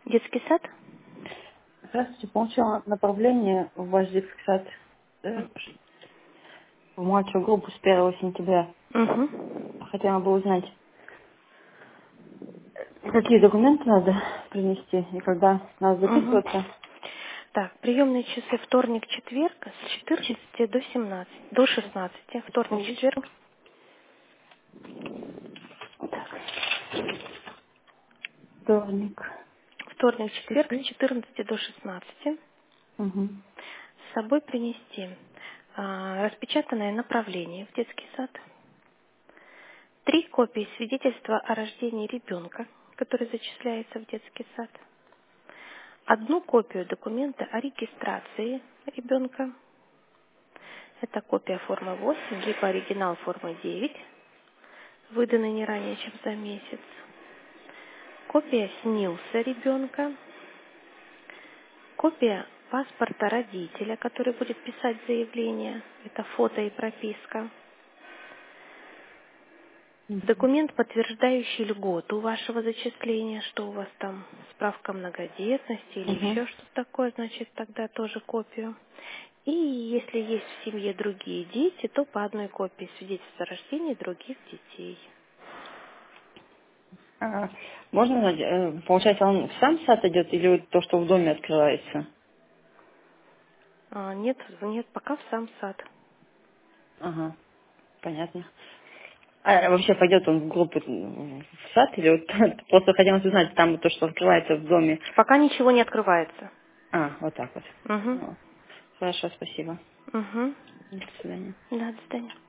Детский сад? Здравствуйте, получила направление в ваш детский сад в младшую группу с 1 сентября. Угу. Хотела бы узнать, какие документы надо принести и когда надо Угу. записываться. Так, приемные часы вторник-четверг с 14 до 17, до 16. Вторник-четверг. Секундочку. Так, вторник. Вторник-четверг с Четверг. 14 до 16. Угу. С собой принести распечатанное направление в детский сад, 3 копии свидетельства о рождении ребенка, который зачисляется в детский сад, 1 копию документа о регистрации ребенка, это копия формы 8, либо оригинал формы 9, выданный не ранее, чем за месяц, копия СНИЛСа ребенка, копия паспорта родителя, который будет писать заявление, это фото и прописка, документ, подтверждающий льготу вашего зачисления, что у вас там справка о многодетности или Угу. еще что-то такое, значит, тогда тоже копию. И если есть в семье другие дети, то по 1 копии свидетельства о рождении других детей. Можно узнать, получается, он в сам сад идет или вот то, что в доме открывается? Нет, нет, пока в сам сад. Ага, понятно. А вообще пойдет он в группу в сад или вот просто хотелось узнать, там то, что открывается в доме. Пока ничего не открывается. Вот так вот. Угу. Ну, хорошо, спасибо. Угу. До свидания. Да, до свидания.